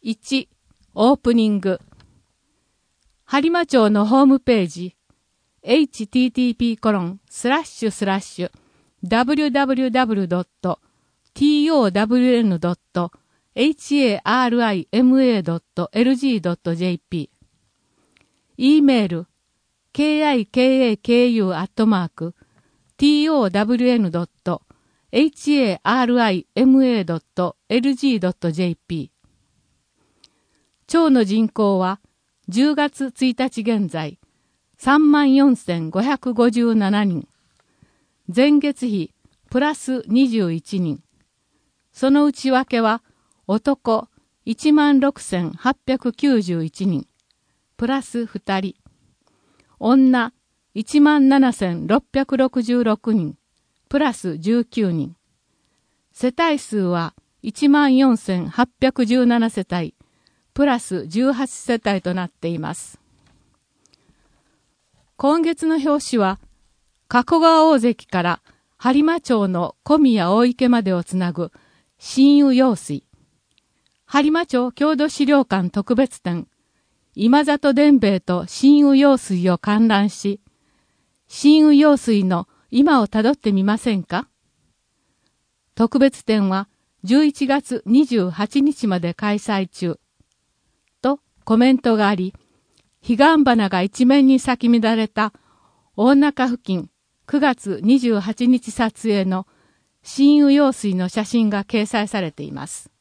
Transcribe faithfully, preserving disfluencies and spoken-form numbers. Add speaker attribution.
Speaker 1: いち、オープニング。播磨町のホームページ、エイチティーティーピーコロンスラッシュスラッシュダブリューダブリューダブリュードットトワンドットエイチエーアールアイエムエードットエルジードットジェーピー。e メール、ケーアイケーエーケーユーアットマークトワンドットエイチエーアールアイエムエードットエルジードットジェーピー。町の人口はじゅうがつついたち現在さんまんよんせんごひゃくごじゅうななにん。前月比プラスにじゅういちにん。その内訳は男いちまんろくせんはっぴゃくきゅうじゅういちにん。プラスふたり。女いちまんななせんろっぴゃくろくじゅうろくにん。プラスじゅうきゅうにん。世帯数はいちまんよんせんはっぴゃくじゅうななせたい。プラスじゅうはちせたいとなっています。今月の表紙は、加古川大関から播磨町の小宮大池までをつなぐ新湯用水。播磨町郷土資料館特別展、今里伝兵衛と新湯用水を観覧し、新湯用水の今をたどってみませんか？特別展はじゅういちがつにじゅうはちにちまで開催中。とコメントがあり、彼岸花が一面に咲き乱れた大中付近くがつにじゅうはちにち撮影の新湯用水の写真が掲載されています。